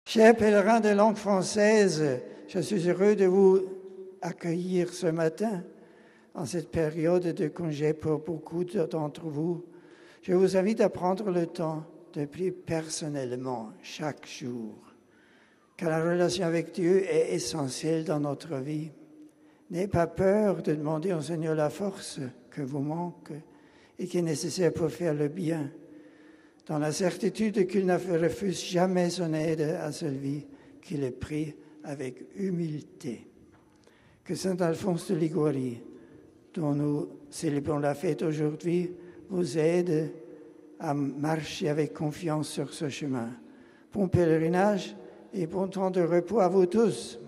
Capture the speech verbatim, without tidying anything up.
Chers pèlerins de langue française, je suis heureux de vous accueillir ce matin en cette période de congé pour beaucoup d'entre vous. Je vous invite à prendre le temps de prier personnellement chaque jour, car la relation avec Dieu est essentielle dans notre vie. N'ayez pas peur de demander au Seigneur la force que vous manque et qui est nécessaire pour faire le bien, dans la certitude qu'il ne refuse jamais son aide à celui qui le prie avec humilité. Que saint Alphonse de Liguori, dont nous célébrons la fête aujourd'hui, vous aide à marcher avec confiance sur ce chemin. Bon pèlerinage et bon temps de repos à vous tous.